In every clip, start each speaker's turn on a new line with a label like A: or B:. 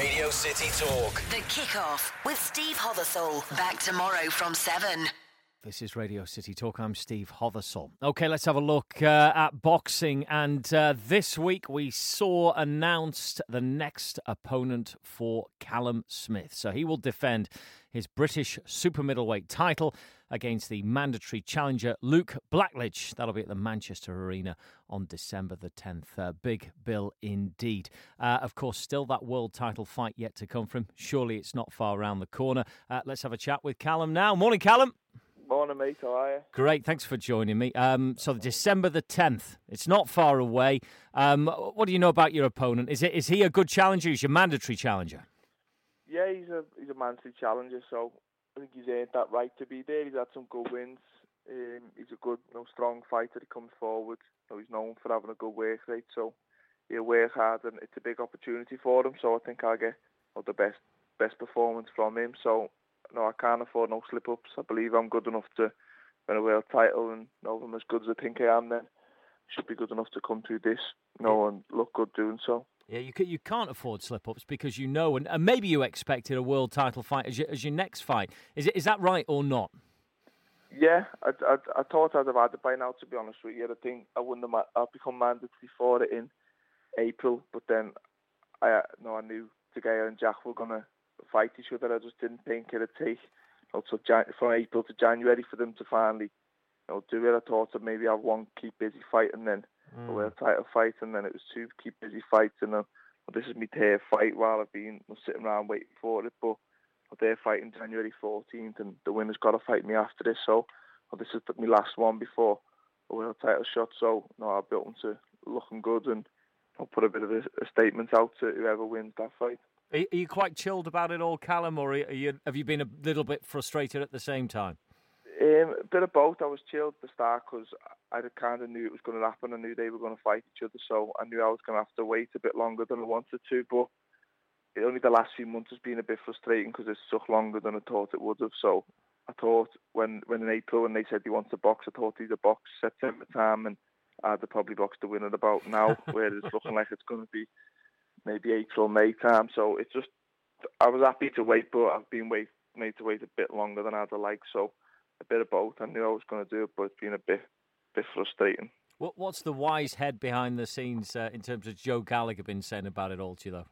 A: Radio City Talk.
B: The Kickoff with Steve Hothersall. Back tomorrow from 7.
C: This is Radio City Talk. I'm Steve Hothersall. OK, let's have a look at boxing. And this week we saw announced the next opponent for Callum Smith. So he will defend his British super middleweight title against the mandatory challenger Luke Blackledge. That'll be at the Manchester Arena on December the 10th. Big bill indeed. Of course, still that world title fight yet to come from him. Surely it's not far around the corner. Let's have a chat with Callum now. Morning, Callum.
D: Morning, mate. How are you?
C: Great, thanks for joining me. So December the 10th, it's not far away. What do you know about your opponent? Is he a good challenger? He's your mandatory challenger?
D: Yeah, he's a mandatory challenger, so I think he's earned that right to be there. He's had some good wins. He's a good, strong fighter. He comes forward. He's known for having a good work rate, so he'll work hard, and it's a big opportunity for him. So I think I'll get the best performance from him. So no, I can't afford no slip-ups. I believe I'm good enough to win a world title, and if I'm as good as I think I am, then I should be good enough to come through this, and look good doing so.
C: Yeah, you can't afford slip-ups because and maybe you expected a world title fight as your next fight. Is that right or not?
D: Yeah, I thought I'd have had it by now, to be honest with you. I think I'll become mandatory for it in April, but then I knew Tagaya and Jack were going to fight each other. I just didn't think it'd take from April to January for them to finally do it. I thought I'd maybe have one keep busy fight and then a world title fight, and then it was two keep busy fights, and this is my third fight while I've been sitting around waiting for it. But they're fighting January 14th, and the winner's got to fight me after this. So this is my last one before a world title shot. So I'll be open to looking good, and I'll put a bit of a statement out to whoever wins that fight.
C: Are you quite chilled about it all, Callum, or have you been a little bit frustrated at the same time?
D: A bit of both. I was chilled at the start because I kind of knew it was going to happen. I knew they were going to fight each other, so I knew I was going to have to wait a bit longer than I wanted to. But only the last few months has been a bit frustrating because it's took longer than I thought it would have. So I thought when in April when they said he wants to box, I thought he'd box September time, and I'd have probably boxed the winner about now, where it's looking like it's going to be maybe April, May time. So it's just, I was happy to wait, but I've been made to wait a bit longer than I'd like. So a bit of both. I knew I was going to do it, but it's been a bit frustrating.
C: What's the wise head behind the scenes in terms of Joe Gallagher been saying about it all to you, though?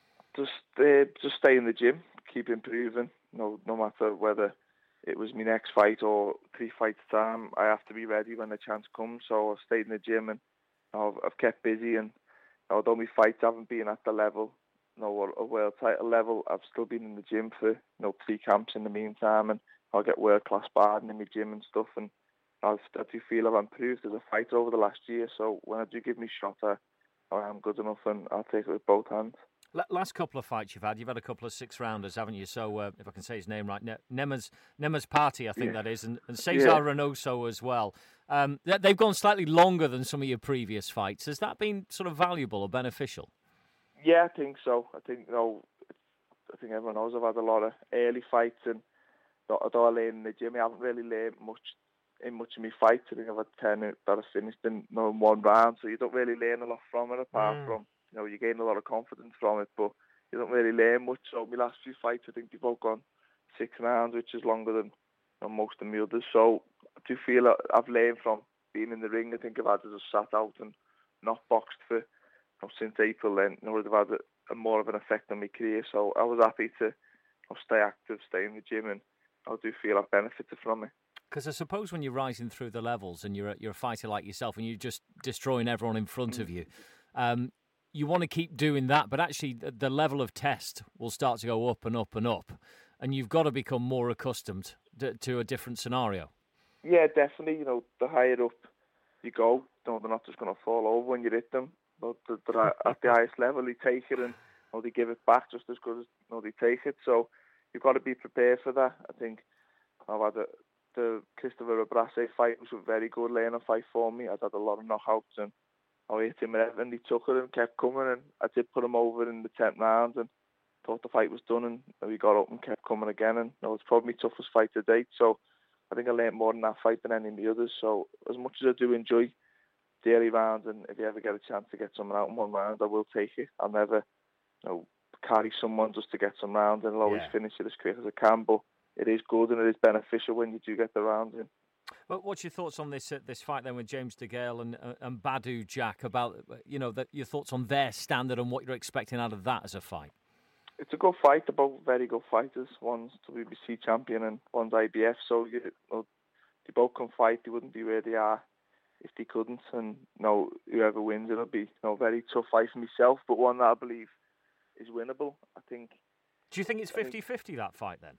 D: Just stay in the gym, keep improving. No matter whether it was my next fight or 3 fights time, I have to be ready when the chance comes. So I've stayed in the gym, and I've kept busy, and although my fights haven't been at the level, a world title level, I've still been in the gym for 3 camps in the meantime, and I'll get world-class sparring in my gym and stuff, and I do feel I've improved as a fighter over the last year. So when I do give me a shot, I am good enough, and I'll take it with both hands.
C: Last couple of fights you've had a couple of 6-rounders, haven't you? So if I can say his name right, Nemes Party, I think that is, and Cesar Reynoso as well. They've gone slightly longer than some of your previous fights. Has that been sort of valuable or beneficial? Yeah,
D: I think so. I think everyone knows I've had a lot of early fights, and although I learn in the gym, I haven't really learned much of my fights. I think I've had 10 that I finished in one round, so you don't really learn a lot from it, apart from you gain a lot of confidence from it, but you don't really learn much. So my last few fights, I think they've all gone 6 rounds, which is longer than most of the others. So I do feel I've learned from being in the ring. I think I've had to just sat out and not boxed for since April. Then it would have had a more of an effect on my career. So I was happy to stay active, stay in the gym, and I do feel I've benefited from it.
C: Because I suppose when you're rising through the levels and you're a fighter like yourself and you're just destroying everyone in front of you, you want to keep doing that, but actually the level of test will start to go up and up and up, and you've got to become more accustomed to a different scenario.
D: Yeah, definitely. The higher up you go, they're not just going to fall over when you hit them. But they're at the highest level, they take it, and they give it back just as good as they take it. So you've got to be prepared for that. I think I've had the Christopher Abrase fight was a very good learning fight for me. I'd had a lot of knockouts, and I hit him and he took it and kept coming, and I did put him over in the 10th round and thought the fight was done, and he got up and kept coming again, and it's probably my toughest fight to date. So I think I learned more in that fight than any of the others. So as much as I do enjoy the early rounds, and if you ever get a chance to get someone out in one round, I will take it. I'll never carry someone just to get some rounds, and he'll always finish it as quick as it can. But it is good and it is beneficial when you do get the rounds in.
C: Well, what's your thoughts on this fight then with James DeGale and Badou Jack? About your thoughts on their standard and what you're expecting out of that as a fight?
D: It's a good fight. They're both very good fighters. One's WBC champion and one's IBF. So they both can fight. They wouldn't be where they are if they couldn't. And whoever wins, it'll be a very tough fight for myself, but one that I believe is winnable. I think. Do
C: you think it's 50-50 that fight then?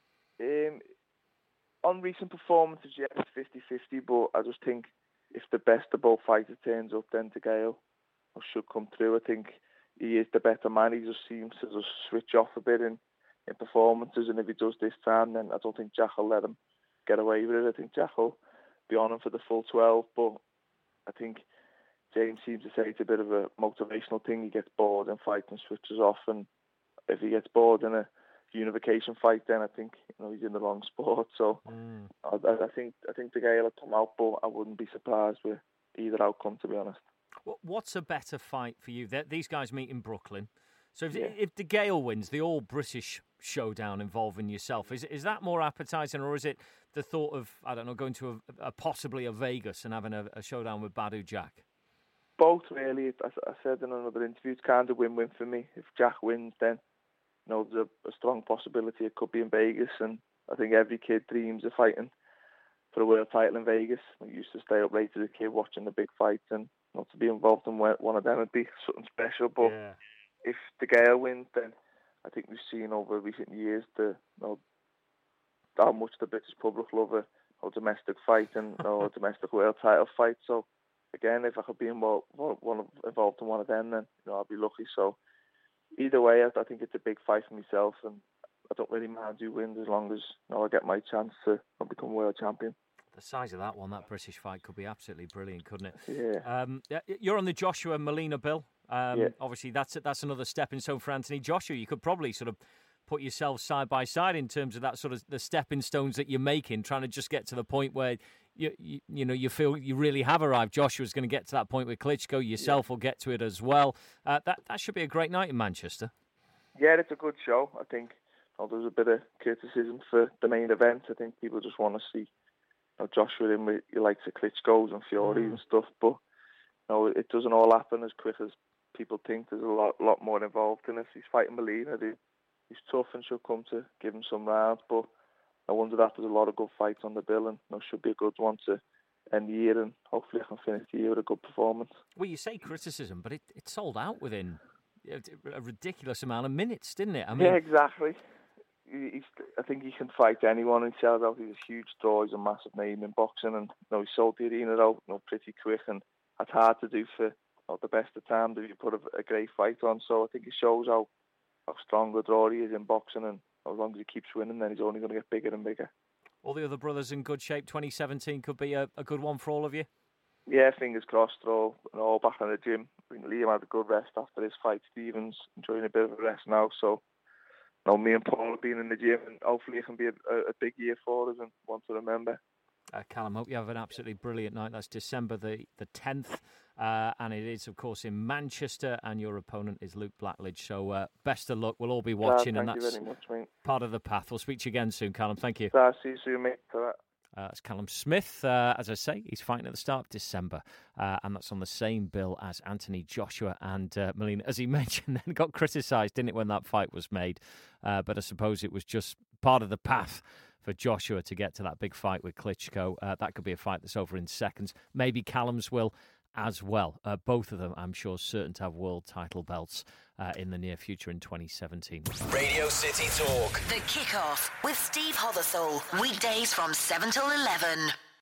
D: On recent performances, yeah, it's 50-50. But I just think if the best of both fighters turns up, then DeGale should come through. I think he is the better man. He just seems to just switch off a bit in performances, and if he does this time, then I don't think Jack will let him get away with it. I think Jack will be on him for the full 12, but I think James seems to say it's a bit of a motivational thing. He gets bored in fight and switches off, and if he gets bored in a unification fight, then I think he's in the wrong sport. So I think DeGale will come out, but I wouldn't be surprised with either outcome, to be honest.
C: What's a better fight for you? These guys meet in Brooklyn. So if DeGale wins, the all-British showdown involving yourself, is that more appetising, or is it the thought of, I don't know, going to possibly a Vegas and having a showdown with Badou Jack?
D: Both, really. I said in another interview, it's kind of win-win for me. If Jack wins, then there's a strong possibility it could be in Vegas, and I think every kid dreams of fighting for a world title in Vegas. I used to stay up late as a kid watching the big fights, and not to be involved in one of them would be something special. But if DeGale wins, then I think we've seen over recent years how much the British public love a domestic fight and a domestic world title fight. So again, if I could be involved in one of them, then I'll be lucky. So either way, I think it's a big fight for myself, and I don't really mind who wins as long as I get my chance to become world champion.
C: The size of that British fight could be absolutely brilliant, couldn't it? Yeah. You're on the Joshua Molina bill. Obviously, that's another stepping stone for Anthony Joshua. You could probably sort of put yourselves side by side in terms of that sort of the stepping stones that you're making, trying to just get to the point where you feel you really have arrived. Joshua's going to get to that point with Klitschko. Yourself will get to it as well. That should be a great night in Manchester. Yeah, it's a good show. I think there's a bit of criticism for the main event. I think people just want to see Joshua in with your likes of Klitschko's and Fury and stuff, but it doesn't all happen as quick as people think. There's a lot more involved in it. He's fighting Molina. He's tough and should come to give him some rounds, but I wonder that there's a lot of good fights on the bill, and should be a good one to end the year, and hopefully I can finish the year with a good performance. Well, you say criticism, but it sold out within a ridiculous amount of minutes, didn't it? I mean,
D: yeah, exactly. I think he can fight anyone and sells out. He's a huge draw. He's a massive name in boxing, and he sold the arena out pretty quick, and that's hard to do for the best of times if you put a great fight on. So I think it shows how strong a draw he is in boxing, and as long as he keeps winning, then he's only going to get bigger and bigger.
C: All the other brothers in good shape. 2017 could be a good one for all of you.
D: Yeah, fingers crossed. They're all back in the gym. I think Liam had a good rest after his fight. Stephen's enjoying a bit of a rest now, so me and Paul have been in the gym, and hopefully it can be a big year for us and one to remember.
C: Callum, hope you have an absolutely brilliant night. That's December the 10th, and it is, of course, in Manchester, and your opponent is Luke Blackledge. So best of luck. We'll all be watching,
D: and
C: that's
D: very much, mate.
C: Part of the path. We'll speak to you again soon, Callum. Thank you.
D: See you soon, mate.
C: That's Callum Smith. As I say, he's fighting at the start of December, and that's on the same bill as Anthony Joshua and Molina. As he mentioned, then got criticised, didn't it, when that fight was made? But I suppose it was just part of the path for Joshua to get to that big fight with Klitschko. That could be a fight that's over in seconds. Maybe Callum's will as well. Both of them, I'm sure, certain to have world title belts in the near future in 2017.
B: Radio City Talk. The Kickoff with Steve Hothersall. Weekdays from 7 till 11.